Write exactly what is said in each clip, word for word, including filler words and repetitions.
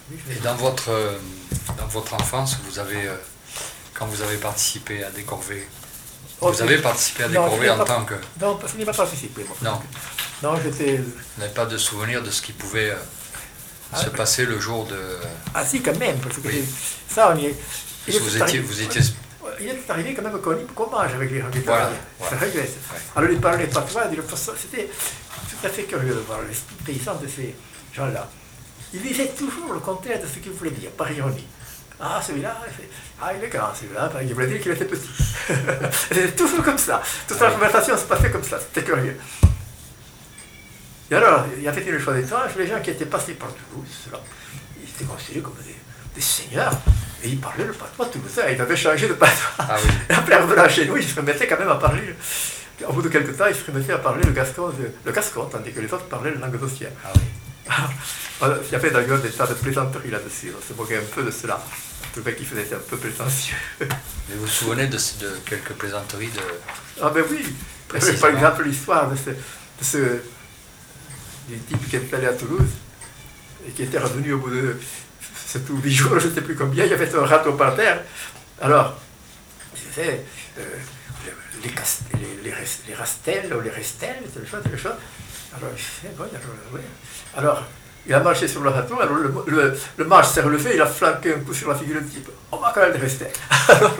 Oui, je Et dans votre, euh, dans votre enfance, vous avez, euh, quand vous avez participé à des corvées, Oh, vous avez participé à des non, je corvées n'ai en pas- tant que... Non, parce que je n'ai pas participé, moi. Non, Non, j'étais... vous n'avez pas de souvenir de ce qui pouvait euh, Ah, se passer le jour de... Ah si, quand même, parce que Oui. j'ai- ça, on y est... il Parce que est vous arrivé- étiez, vous étiez... Il est arrivé quand même qu'on qu'on mange avec les gens qui Voilà, travaillaient. voilà. Ça régresse. Ouais. Alors ils parlaient patois, ils disaient, c'était tout à fait curieux de voir l'esprit paysan de ces gens-là. Ils disaient toujours le contraire de ce qu'ils voulaient dire, par ironie. Ah, celui-là, il fait- ah, il est grand, celui-là, il voulait dire qu'il était petit. C'était toujours comme ça. Toute la Oui. conversation se passait comme ça, c'était curieux. Et alors, il y avait le choix d'étrange, les gens qui étaient passés par Toulouse, ceux-là, ils étaient considérés comme des, des seigneurs, et ils parlaient le patois toulousain, ils avaient changé de patois. Ah oui. Et après, en revenant chez nous, ils se remettaient quand même à parler, au bout de quelques temps, ils se remettaient à parler le gascon, de- le gascon, tandis que les autres parlaient le languedocien. Ah oui. Alors, il y avait d'ailleurs des tas de plaisanteries là-dessus, on se moquait un peu de cela. Je trouvais qu'ils faisaient un peu prétentieux. Mais vous vous souvenez de, ce- de quelques plaisanteries de... Ah ben oui, Précisément. par exemple l'histoire de ce, de ce du type qui était allé à Toulouse et qui était revenu au bout de sept ou huit jours, je ne sais plus combien, il y avait un râteau par terre. Alors, il disait, euh, les, cas- les, les, res- les rastelles ou les restelles, c'est le choix, c'est le choix. Alors, il disait, bon, alors, oui. Alors, il a marché sur le râteau, alors le, le, le mage s'est relevé, il a flanqué un coup sur la figure du type. On va quand même les restelles. Alors,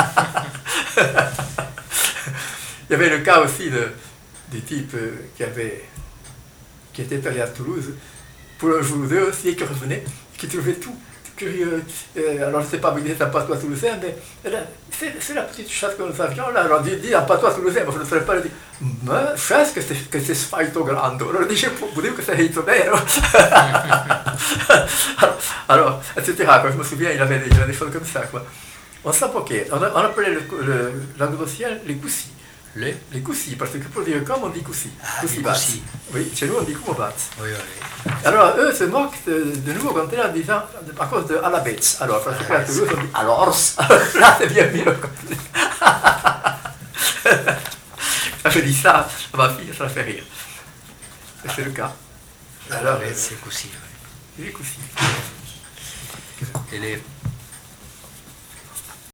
il y avait le cas aussi de, des types euh, qui, avaient, qui étaient allés à Toulouse pour un jour ou deux aussi et qui revenaient, qui trouvaient tout curieux. Euh, alors je ne sais pas, mais ils étaient en patois toulousain, mais là, c'est, c'est la petite chasse que nous avions là. Alors dit, dit en patois toulousain, moi je ne saurais pas le dire. Mais chasse que c'est, que c'est sfaito grande. Alors je vous dire que c'est hito nero. alors, alors, et cetera. Quoi. Je me souviens, il avait des, il avait des choses comme ça. Quoi. On s'approquait, on, a- on appelait le, le languedocien les coussis. Les... Les coussis, parce que pour dire comme on dit coussis. Ah, Coussis les bats. coussis. Oui, chez nous on dit coumobats. Oui, oui. Alors eux se moquent de, de nouveau quand en disant, à cause de alabets. Alors, parce qu'à Toulouse on dit alors, là c'est bien mieux. Je dis ça à ma fille, ça la fait rire. Et c'est le cas. Alors, Alors, c'est coussi, oui. les coussis. Et les,